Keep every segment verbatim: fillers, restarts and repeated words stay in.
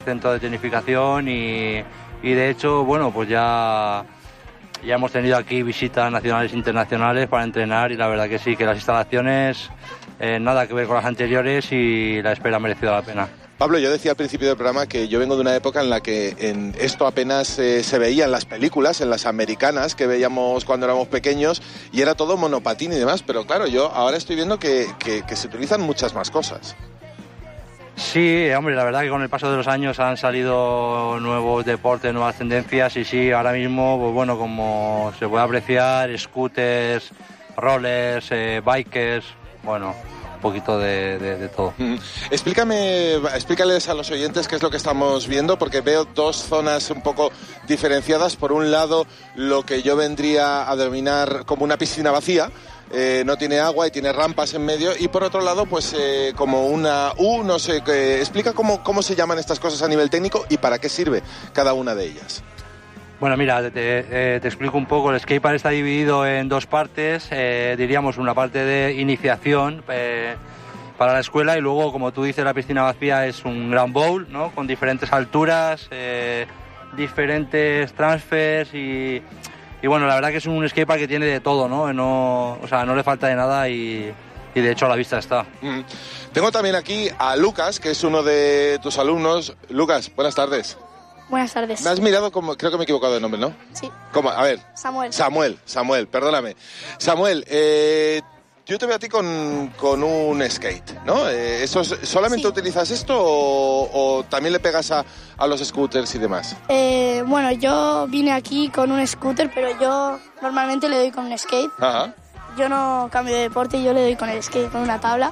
centro de tecnificación y, y de hecho, bueno, pues ya, ya hemos tenido aquí visitas nacionales e internacionales para entrenar y la verdad que sí, que las instalaciones eh, nada que ver con las anteriores y la espera ha merecido la pena. Pablo, yo decía al principio del programa que yo vengo de una época en la que en esto apenas eh, se veía en las películas, en las americanas que veíamos cuando éramos pequeños y era todo monopatín y demás, pero claro, yo ahora estoy viendo que, que, que se utilizan muchas más cosas. Sí, hombre, la verdad que con el paso de los años han salido nuevos deportes, nuevas tendencias y sí, ahora mismo, pues bueno, como se puede apreciar, scooters, rollers, eh, bikers, bueno... un poquito de, de, de todo. Mm. Explícame, explícales a los oyentes qué es lo que estamos viendo, porque veo dos zonas un poco diferenciadas. Por un lado, lo que yo vendría a denominar como una piscina vacía, eh, no tiene agua y tiene rampas en medio, y por otro lado, pues eh, como una U, no sé, que explica cómo, cómo se llaman estas cosas a nivel técnico y para qué sirve cada una de ellas. Bueno, mira, te, te, te explico un poco. El skatepark está dividido en dos partes, eh, diríamos una parte de iniciación eh, para la escuela y luego, como tú dices, la piscina vacía es un gran bowl, ¿no? Con diferentes alturas, eh, diferentes transfers y, y bueno, la verdad que es un skatepark que tiene de todo, ¿no? No, o sea, no le falta de nada y, y de hecho a la vista está. Mm. Tengo también aquí a Lucas, que es uno de tus alumnos. Lucas, buenas tardes. Buenas tardes. Me has mirado como, creo que me he equivocado de nombre, ¿no? Sí. ¿Cómo? A ver. Samuel. Samuel, Samuel, perdóname. Samuel, eh, yo te veo a ti con, con un skate, ¿no? Eh, eso, ¿Solamente sí. utilizas esto o, o también le pegas a, a los scooters y demás? Eh, bueno, yo vine aquí con un scooter, pero yo normalmente le doy con un skate. Ajá. Yo no cambio de deporte y yo le doy con el skate, con una tabla.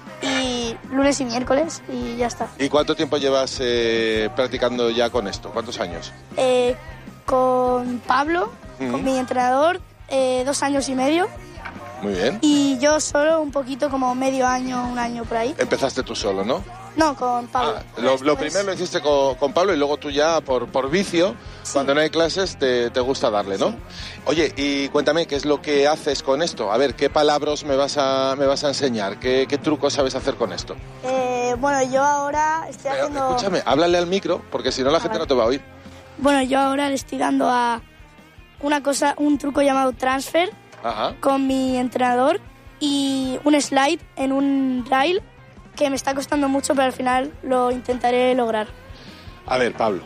Y lunes y miércoles y ya está. ¿Y cuánto tiempo llevas eh, practicando ya con esto? ¿Cuántos años? Eh, con Pablo, uh-huh. con mi entrenador, eh, dos años y medio. Muy bien. Y yo solo un poquito, como medio año, un año por ahí. Empezaste tú solo, ¿no? No, con Pablo. Ah, lo, lo primero lo hiciste con, con Pablo y luego tú ya por, por vicio, sí. cuando no hay clases, te, te gusta darle, ¿no? Sí. Oye, y cuéntame, ¿qué es lo que haces con esto? A ver, ¿qué palabras me vas a, me vas a enseñar? ¿Qué, qué trucos sabes hacer con esto? Eh, bueno, yo ahora estoy Pero, haciendo... Escúchame, háblale al micro, porque si no la ah, gente vale. no te va a oír. Bueno, yo ahora le estoy dando a una cosa, un truco llamado transfer, Ajá. con mi entrenador y un slide en un rail que me está costando mucho, pero al final lo intentaré lograr. A ver, Pablo,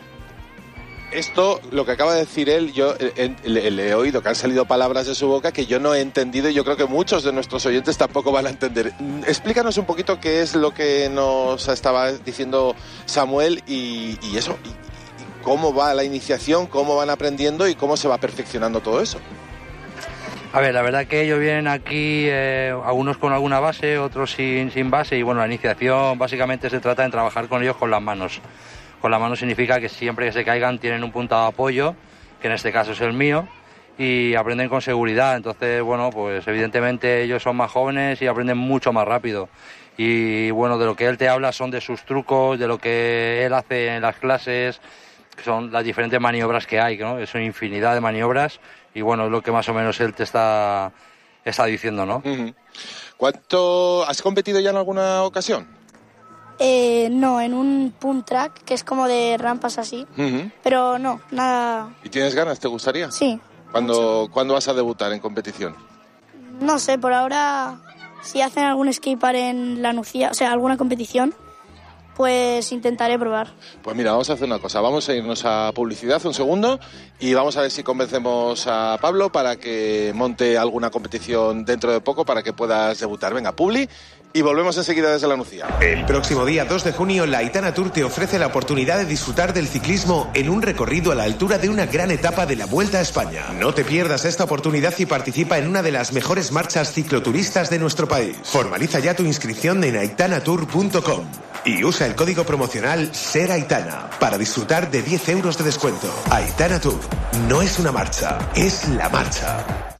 esto, lo que acaba de decir él, yo eh, le, le he oído que han salido palabras de su boca que yo no he entendido y yo creo que muchos de nuestros oyentes tampoco van a entender. Explícanos un poquito qué es lo que nos estaba diciendo Samuel y, y eso, y, y cómo va la iniciación, cómo van aprendiendo y cómo se va perfeccionando todo eso. A ver, la verdad que ellos vienen aquí, eh, algunos con alguna base, otros sin, sin base, y bueno, la iniciación básicamente se trata de trabajar con ellos con las manos. Con las manos significa que siempre que se caigan tienen un punto de apoyo, que en este caso es el mío, y aprenden con seguridad. Entonces, bueno, pues evidentemente ellos son más jóvenes y aprenden mucho más rápido. Y bueno, de lo que él te habla son de sus trucos, de lo que él hace en las clases, que son las diferentes maniobras que hay, ¿no? Es una infinidad de maniobras. Y bueno, es lo que más o menos él te está, está diciendo, ¿no? Uh-huh. ¿Cuánto has competido ya en alguna ocasión? Eh, no, en un punt track, que es como de rampas así. Uh-huh. Pero no, nada... ¿Y tienes ganas? ¿Te gustaría? Sí. ¿Cuándo, ¿Cuándo vas a debutar en competición? No sé, por ahora, si hacen algún skatepark en la Nucía, o sea, alguna competición, pues intentaré probar. Pues mira, vamos a hacer una cosa. Vamos a irnos a publicidad un segundo y vamos a ver si convencemos a Pablo para que monte alguna competición dentro de poco para que puedas debutar. Venga, publi, y volvemos enseguida desde la Nucía. El próximo día dos de junio, la Aitana Tour te ofrece la oportunidad de disfrutar del ciclismo en un recorrido a la altura de una gran etapa de la Vuelta a España. No te pierdas esta oportunidad y participa en una de las mejores marchas cicloturistas de nuestro país. Formaliza ya tu inscripción en aitana tour punto com y usa el código promocional SERAITANA para disfrutar de diez euros de descuento. Aitana Tour no es una marcha, es la marcha.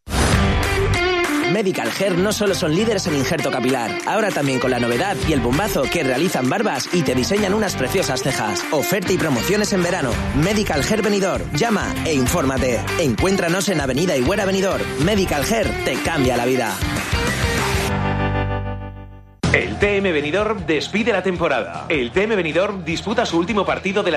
Medical Hair no solo son líderes en injerto capilar, ahora también con la novedad y el bombazo que realizan barbas y te diseñan unas preciosas cejas. Oferta y promociones en verano. Medical Hair Benidorm. Llama e infórmate. Encuéntranos en Avenida Higuera Benidorm. Medical Hair te cambia la vida. El T M Benidorm despide la temporada. El T M Benidorm disputa su último partido de la